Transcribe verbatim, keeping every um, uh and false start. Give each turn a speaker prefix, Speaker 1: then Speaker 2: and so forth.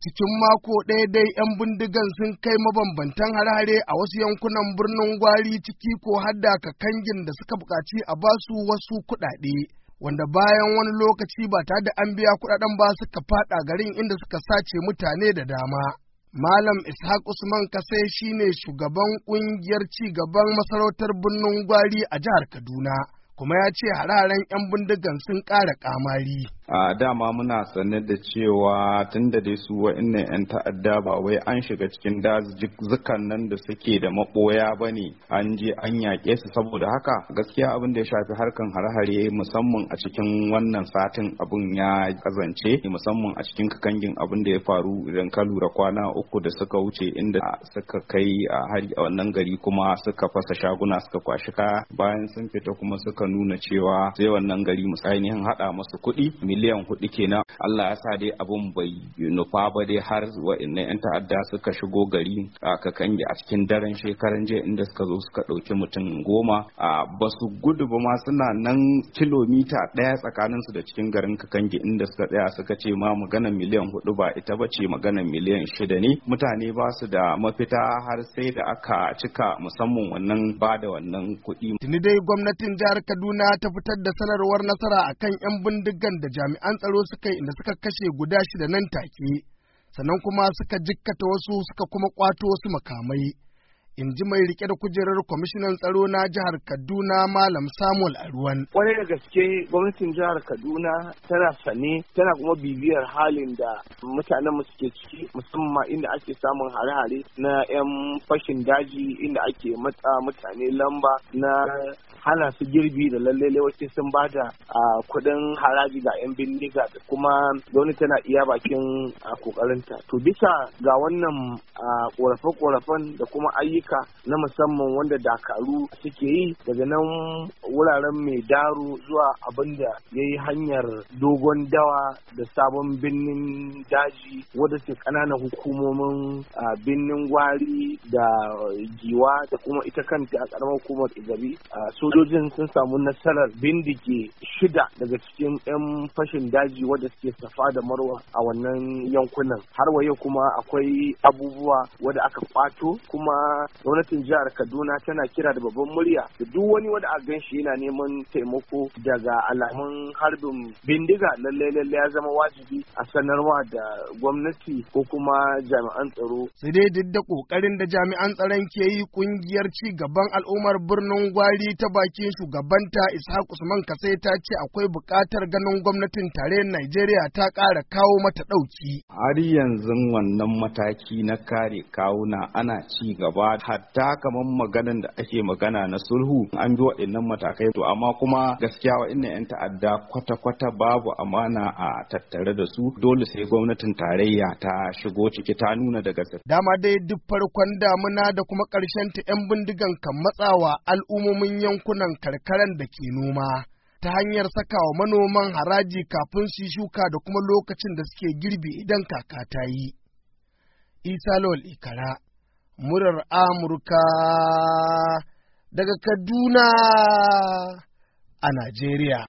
Speaker 1: cikin mako ɗaya dai 'yan bindigan sun kai mabambantan hare-hare a wasu yankunan birnin Gwari ciki ko hadda kakangin da suka buƙaci a basu wasu kuɗaɗe, wanda bayan wani lokaci ba tare da an biya kuɗaɗen ba suka faɗa garin inda suka sace mutane da dama. Malam Ishaq Usman Kasai shine shugaban ƙungiyar ci gaban masarautar birnin Gwari a jihar Kaduna, kuma ya ce hararen 'yan bindigan sun ƙara ƙamari.
Speaker 2: a dama muna sanar da cewa tun da dai su wa'annan 'yan ta'adda ba wai an shiga cikin dazukan nan da suke da maɓoya ba ne an je an yaƙe su, saboda haka gaskiya abin da ya shafi harkan hare-hare musamman a cikin wannan satin abin ya kazance, musamman a cikin kakangin abin da ya faru idan ka lura kwana uku da suka wuce inda suka kai a hari a wannan gari kuma suka fasa shaguna suka kwashi kaya, bayan sun fita kuma suka nuna cewa sai wannan gari mu ainihin haɗa masu kuɗi miliyan hudu kenan. Allah ya sa dai abun bai nufa ba dai har wa'annan 'yan ta'adda suka shigo gari a kakange a cikin daren shekaran jiya inda suka zo suka ɗauki mutum goma. a basu gudu ba ma, suna nan kilomita ɗaya tsakanin su da cikin garin kakange inda suka tsaya suka ce ma maganar miliyan hudu ba ita ba ce, maganar miliyan shida ne. Mutane ba su da mafita har sai da aka cika musamman wannan ba da wannan kuɗi.
Speaker 1: Tuni dai gwamnatin jihar Kaduna ta fitar da sanarwar nasara akan 'yan bindigan da jami'an tsaro suka yi inda suka kashe guda shida nan take, sannan kuma suka jikkata wasu suka kuma kwato wasu makamai, in ji mai rike da kujerar kwamishinan tsaro na jihar Kaduna Malam Samuel Aruwan.
Speaker 3: Kwarai da gaske gwamnatin jihar Kaduna tana sane tana kuma bibiyar halin da mutanen mu suke ciki, musamman inda ake samun hare-hare na 'yan fashin daji, inda ake matsa mutane lamba na hana su girbi da lalle wace sun bada kuɗin haraji ga 'yan bindiga, da kuma gwamnati tana iya bakin kokarinta. To bisa ga wannan korafe-korafen da kuma ayyuka na musamman wanda dakaru suke yi daga nan wuraren mai daro zuwa abin da ya yi hanyar dogon dawa da sabon birnin daji wadda ke ƙananan hukumomin birnin Gwari da Giwa da kuma ita kanta a ƙaramar hukumar Igabi. Sojojin sun samu nasarar bindige shida daga cikin 'yan fashin daji wadda suke safa da marwa a wannan yankunan. Har wa yau kuma akwai abubuwa wadda aka kwato, kuma gwamnatin jihar Kaduna tana kira da babban murya da duk wani wanda a gan shi yana neman taimako daga alamun harbin bindiga, lallai lallai ya zama wajibi a sanarwa da gwamnati ko kuma jami'an tsaro.
Speaker 1: Sai dai duk da kokarin da jami'an tsaron ke yi, kungiyar ci gaban al'ummar birnin Gwari ta bakin shugabanta Ishaq Usman Kasai ta ce akwai buƙatar ganin gwamnatin tarayyar Najeriya ta ƙara kawo mata ɗauki.
Speaker 2: Har yanzu wannan mataki na kare kawuna ana ci gaba, hatta kamar maganan da ake magana na sulhu an bi waɗannan matakai, to amma kuma gaskiya waɗannan 'yan ta'adda kwata-kwata babu amana a tattare da su, dole sai gwamnatin tarayya ta shigo ciki ta nuna da gaske.
Speaker 1: Dama dai duk farkon damuna da kuma ƙarshen ta 'yan bindigan kan matsawa al'ummomin yankunan karkaran da ke noma ta hanyar sakawa manoman haraji kafin su shuka da kuma lokacin da suke girbi idan kaka ta yi. Isa Lawal Ikara, murar Amurka daga Kaduna a Najeriya.